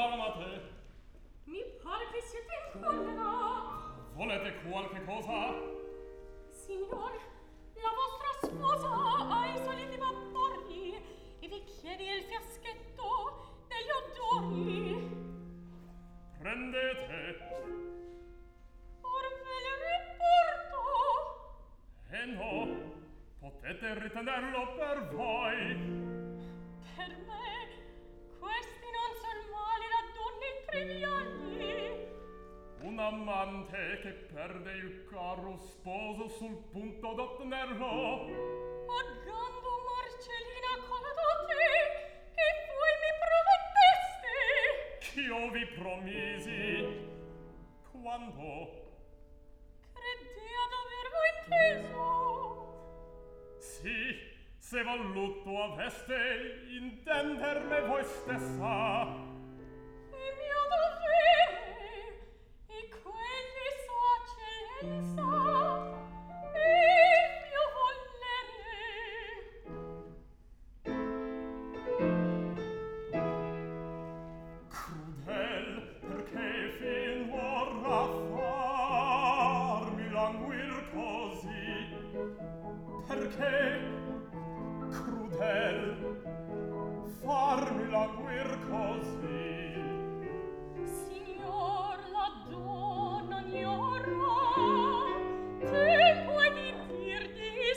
chiamate? Mi pare che siete in collera. Volete qualche cosa? Signor, la vostra sposa ha i soliti vapori e vi chiede il fiaschetto degli odori. Prendete. Or ve le riporto. No, potete ritenerlo per voi. Per me, questi non son mali da donne triviali. Un amante che perde il caro sposo sul punto d'ottenerlo. Pagando Marcellina cola dote che voi mi prometteste. Ch'io vi promisi. Quando? Credea d'averlo inteso. Sì, se voluto aveste intenderme voi stessa. È mio dovere e quelli sua eccellenza e il mio volere. Crudel, perché fin vorrà farmi languir così? Perché? Crudel, farmi languir così? Signor, la donna ignora, tempo è di dir di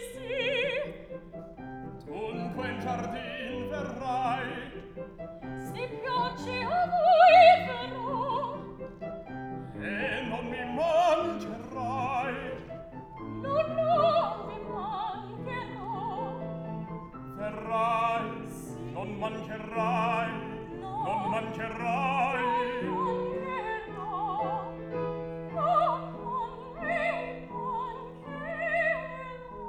sì. Dunque in giardin verrai? Se piace a voi verrò. E non mi mancherai? Non vi mancherò. Verrai, Sì. non mancherai, No. non mancherai. Mancherò. No, non vi mancherò.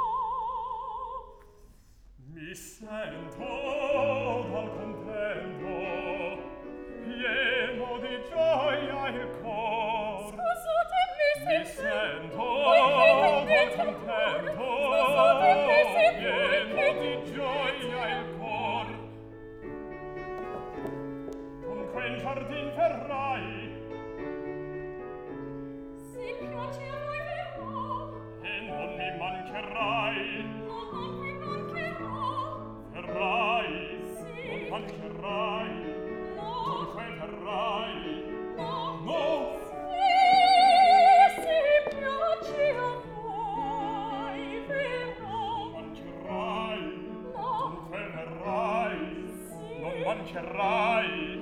Mi sento dal contento, pieno di gioia il cor. Scusatemi Mi se sento voi dal che contento, Scusatemi se pieno di gioia il cor. Dunque in giardin verrai? se piace a voi verrò. E non mi mancherai? Non vi mancherò. Verrai? Sì. Non mancherai? No. Dunque verrai? No. No! Se piace a voi verrò. Mancherai? No. Dunque verrai? Sì. Non mancherai?